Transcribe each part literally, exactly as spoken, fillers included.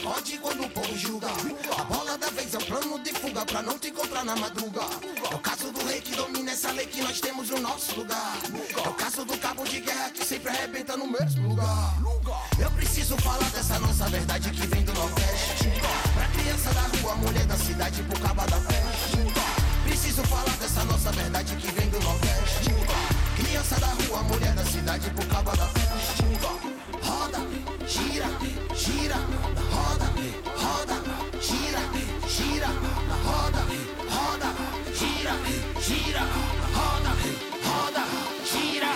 pode quando o povo julga. A bola da vez é um plano de fuga pra não te encontrar na madruga. É o caso do rei que domina essa lei que nós temos no nosso lugar. É o caso do cabo de guerra que sempre arrebenta no mesmo lugar. Eu preciso falar dessa nossa verdade que vem do Nordeste. Pra criança da rua, mulher da cidade, pro caba da festa. Preciso falar dessa nossa verdade que vem do Nordeste. Criança da rua, mulher da cidade, pro caba da festa. Roda, gira, gira, roda, roda, gira, gira, roda, roda, gira, gira, roda, roda, gira.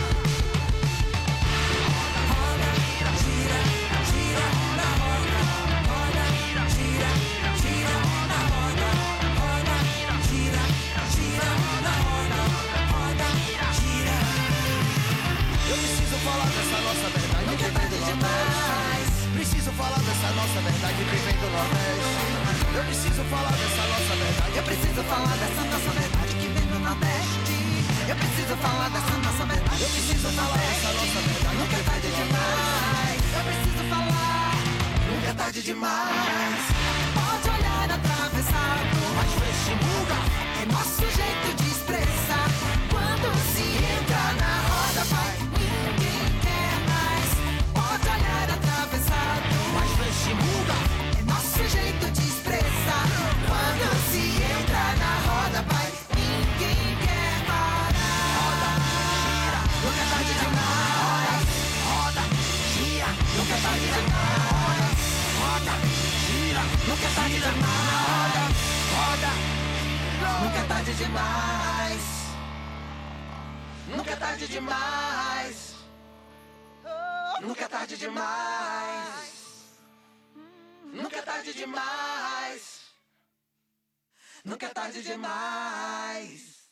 Roda, gira, gira, gira na roda, roda, gira, gira na roda, roda, gira, gira na roda, roda, gira. Eu preciso falar dessa nossa verdade que vem do Nordeste. Preciso falar dessa nossa verdade que vem do Nordeste. Eu preciso falar dessa nossa verdade. Eu preciso falar dessa nossa verdade que vem do Nordeste. Eu preciso falar dessa nossa verdade. Eu preciso falar dessa nossa verdade. Nunca é tarde demais. Eu preciso falar. Nunca é tarde demais. Pode olhar atravessado, mas feche muda. É nosso jeito de expressar. Quando se entra na roda, vai, ninguém quer mais. Pode olhar atravessado, mas feche muda. É nosso jeito de expressar. Quando se entra na roda, vai, ninguém quer parar. Roda, gira, nunca é tarde demais. Roda, gira, nunca é tarde demais. Roda, gira, nunca é tarde demais. Roda, nunca é tarde demais. Nunca é tarde demais. Nunca é tarde demais. Nunca é tarde demais. Nunca é tarde demais.